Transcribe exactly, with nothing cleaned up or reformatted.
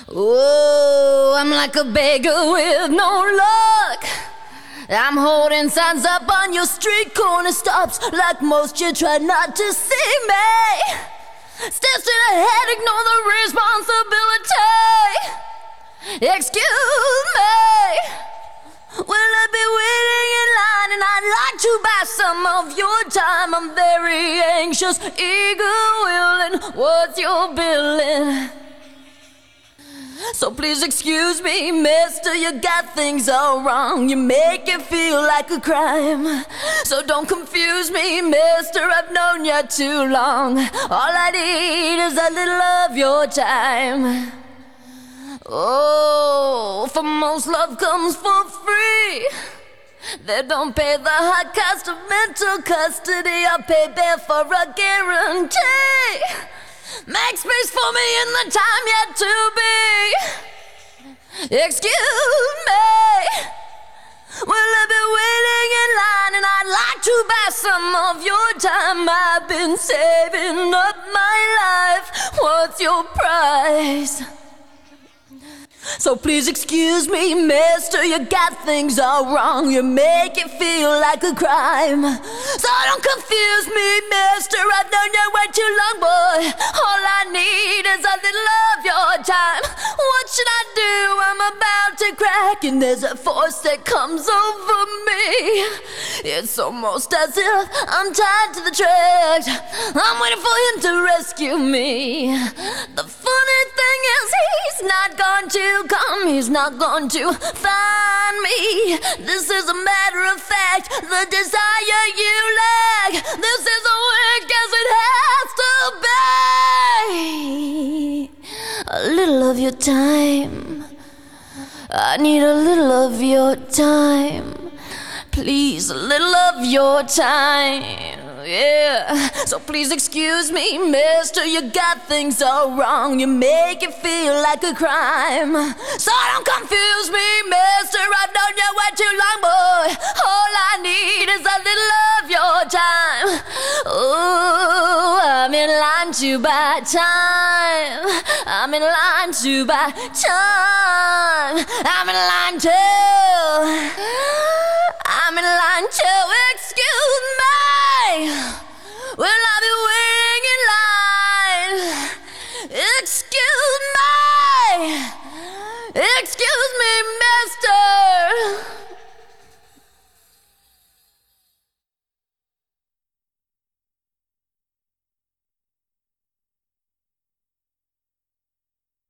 Oh, I'm like a beggar with no luck. I'm holding signs up on your street corner stops. Like most, you try not to see me. Still straight ahead, ignore the responsibility. Excuse me. Will I be waiting in line and I'd like to buy some of your time? I'm very anxious, eager, willing. What's your billing? So please excuse me, mister, you got things all wrong. You make it feel like a crime. So don't confuse me, mister, I've known you too long. All I need is a little of your time. Oh, for most love comes for free. They don't pay the high cost of mental custody. I pay bail for a guarantee. Make space for me in the time yet to be. Excuse me. Will I be waiting in line and I'd like to buy some of your time? I've been saving up my life. What's your price? So please excuse me, mister, you got things all wrong. You make it feel like a crime. So don't confuse me, mister, I've known you way too long, boy. All I need is a little of your time. What should I do? I'm about to crack and there's a force that comes over me. It's almost as if I'm tied to the tracks. I'm waiting for him to rescue me. The funny thing is he's not going to come, he's not going to find me. This is a matter of fact, the desire you lack. This is a weak as it has to be. A little of your time, I need a little of your time. Please, a little of your time. Yeah, so please excuse me, mister, you got things all wrong. You make it feel like a crime. So don't confuse me, mister, I've known you way too long, boy. All I need is a little of your time. Ooh, I'm in line to buy time. I'm in line to buy time. I'm in line to I'm in line to excuse me. Will I be waiting?